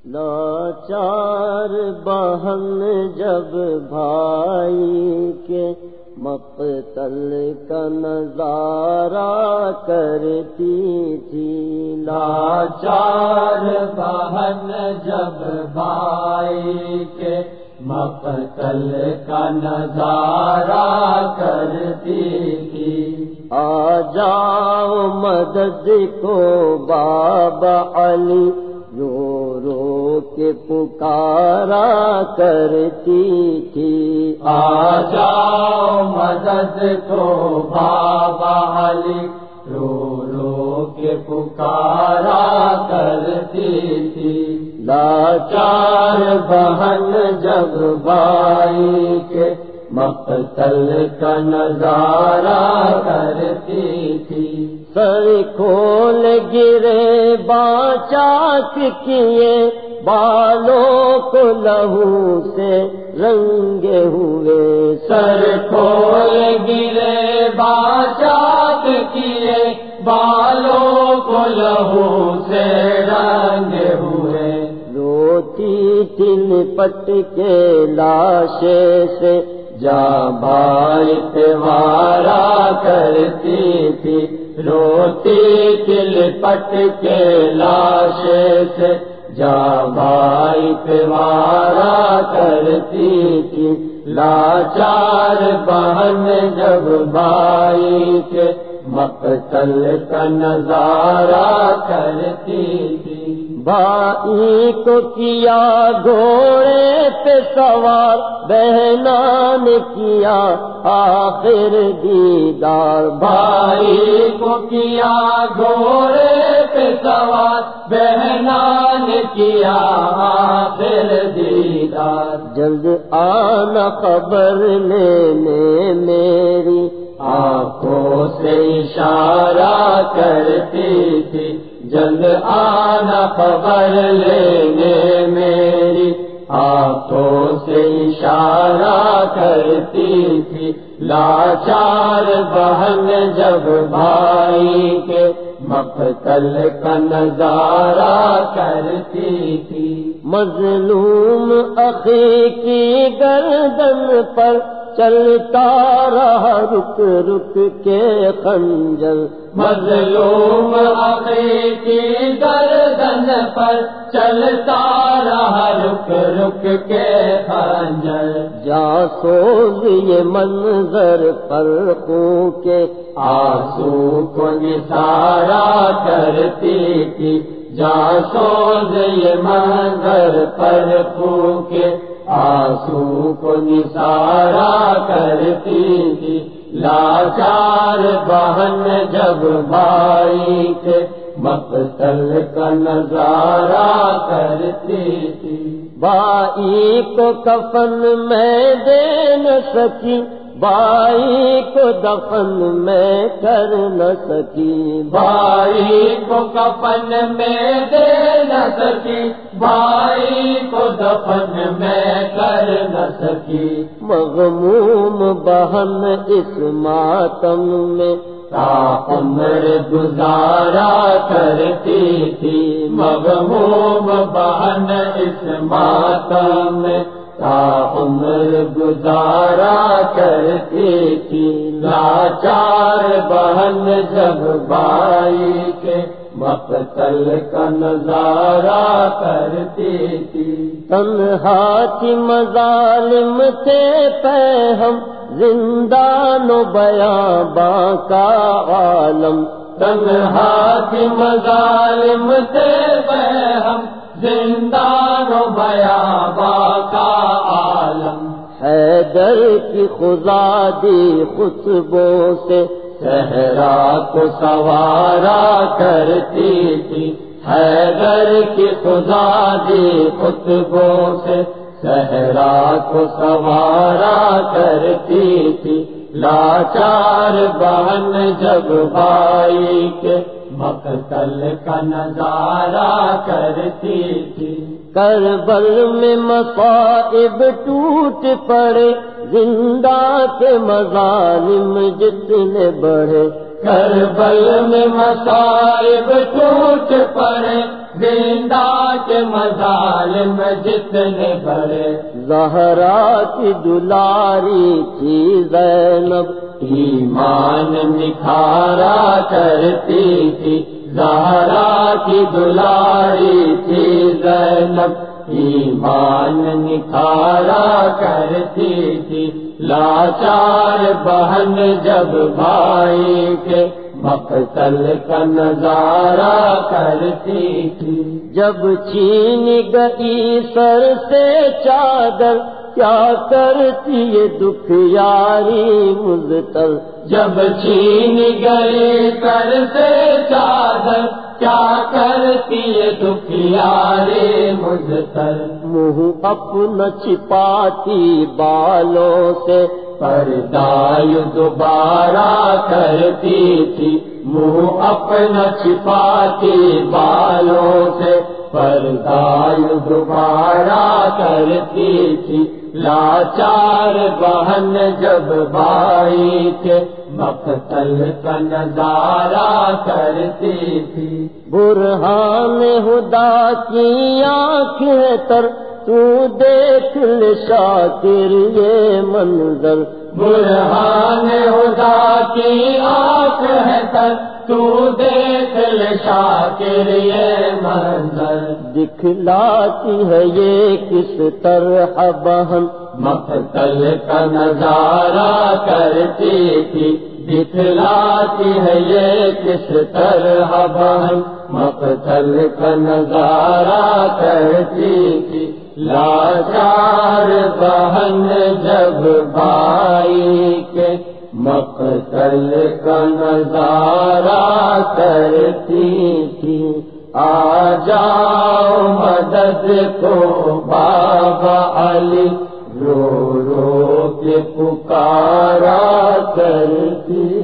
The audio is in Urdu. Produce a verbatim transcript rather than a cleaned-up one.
لاچار بہن جب بھائی کے مقتل کا نظارہ کرتی تھی، لاچار بہن جب بھائی کے مقتل کا نظارہ کرتی تھی۔ آ جاؤ مدد کو بابا علی رو رو کے پکارا کرتی تھی، آ جاؤ مدد کو بابا علی رو رو کے پکارا کرتی تھی۔ لاچار بہن جب بھائی کے مقتل کا نظارہ کرتی تھی، سر کھول گرے باچاک کیے بالوں کو لہو سے رنگے ہوئے، سر کھول گرے باچاک کیے بالوں کو لہو سے رنگے ہوئے، روتی تھی لپٹ کے لاشے سے جاں بھائی پہ وارا کرتی تھی، روتی تھی لپٹ کے لاشے سے جاں بھائی پہ وارا کرتی تھی، لاچار بہن جب بھائی کے مقتل کا نظارہ کرتی تھی، بھائی کو کیا گھوڑے پہ سوار بہنا نے کیا آخر دیدار، بھائی کو کیا گھوڑے پہ سوار بہنا نے کیا آخر دیدار، جلد آنا خبر لینے میری آنکھوں سے اشارہ کرتی تھی، جلد آنا خبر لینے میری آنکھوں سے اشارہ کرتی تھی، لاچار بہن جب بھائی کے مقتل کا نظارہ کرتی تھی، مظلوم اخی کی گردن پر چلتا رہا رک رک کے خنجر، مظلوم اخی کی گردن پر چلتا رہا رک رک کے خنجر، جاسوس یہ منظر پر خوں کے آنسو کو نثارا کرتی تھی، جاسوس یہ منظر پر خوں کے آنسو کو نثارا کرتی تھی، لاچار بہن جب بھائی کے مقتل کا نظارہ کرتی تھی، بھائی کو کفن میں دے نہ سکی بھائی کو دفن میں کر نہ سکی، بھائی کو کفن میں دے نہ سکی بھائی کو دفن میں کر نہ سکی، مغموم بہن اس ماتم میں تا عمر گزارا کرتی تھی، مغموم بہن اس ماتم میں تا عمر گزارا کرتی تھی، لاچار بہن جب بھائی کے مقتل کا نظارہ کرتی تھی، تنہا کی مظالم تھے پہ ہم زندان و بیاباں کا عالم، تنہا کی مظالم تھے پہ ہم زندان و بیاباں کا عالم، حیدر کی خدا دی خطبوں سے صحرا کو سوارا کرتی تھی، حیدر کی خدا دی خطبوں سے صحرا کو سوارا کرتی تھی، لاچار بہن جب بھائی کے مقتل کا نظارہ کرتی تھی، کربل میں مصائب ٹوٹ پڑے زندہ کے مظالم جتنے بڑھے، کربل میں مصائب ٹوٹ پڑے زندہ کے مظالم جتنے بڑے، زہرا کی دلاری تھی زینب، ایمان نکھارا کرتی تھی، زہرا کی دلاری تھی زینب، ایمان نکھارا کرتی تھی، لاچار بہن جب بھائی کے مقتل کا نظارہ کرتی تھی، جب چھین گئی سر سے چادر کیا کرتی یہ دکھیاری مزتر، جب چھین گئی سر سے چادر کیا کرتی یہ دکھیاری مزتر، منہ اپنا چھپاتی بالوں سے پردہ یوں دوبارہ کرتی تھی، منہ اپنا چھپاتی بالوں سے پردہ یوں دوبارہ کرتی تھی، لاچار بہن جب بھائی کے مقتل کا نظارہ کرتی تھی، برہان خدا کی آنکھیں تر تو دیکھ لے شاکر یہ منظر، برہان خدا کی آنکھ ہے تر تو دیکھ لے شاکر یہ منظر، دکھلاتی ہے یہ کس طرح بہن مقتل کا نظارہ کرتی تھی، دکھلاتی ہے یہ کس طرح بہن مقتل کا نظارہ کرتی تھی، لاچار بہن جب بھائی کے مقتل کا نظارہ کرتی تھی، آ جاؤ مدد کو بابا علی، رو رو کے پکارا کرتی